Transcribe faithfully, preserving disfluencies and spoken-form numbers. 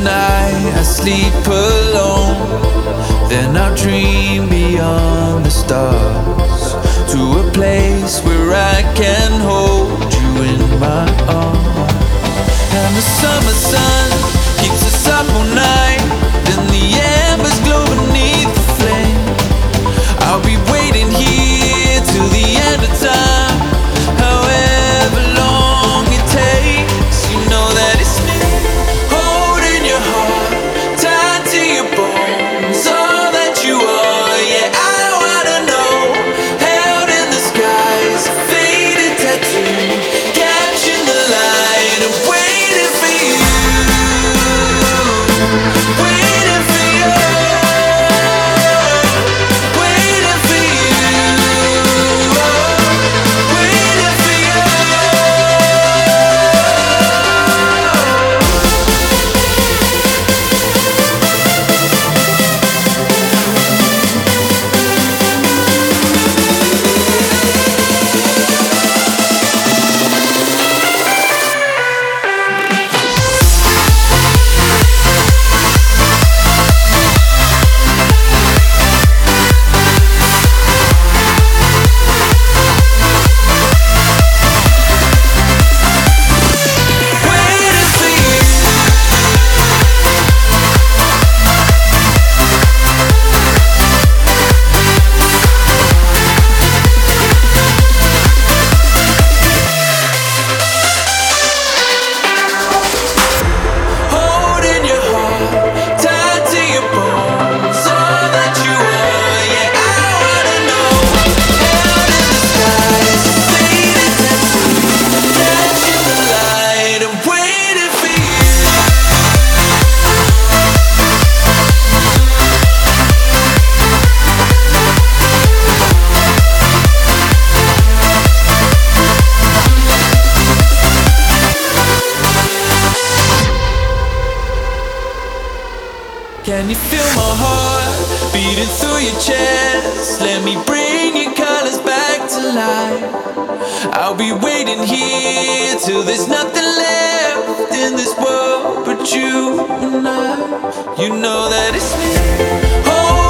tonight I sleep alone. Then I'll dream beyond the stars, to a place where I can hold you in my arms. And the summer sun keeps us up all night, then the embers glow beneath the flame. I'll be waiting here till the end of time, however long it takes. You know that it's me, holding your heart, tied to your bones, all that you are. Yeah, I wanna know, held in the skies, a faded tattoo, catching the light and waiting for you, waiting for you, waiting for you, waiting for you. Holding your heart, tied to your bones, all that you are. Yeah, I wanna know, held in the skies, a faded tattoo, catching the light and waiting for you. Can you feel my heart beating through your chest? Let me bring your colors back to life. I'll be waiting here till there's nothing left in this world but you and I. You know that it's me. Oh,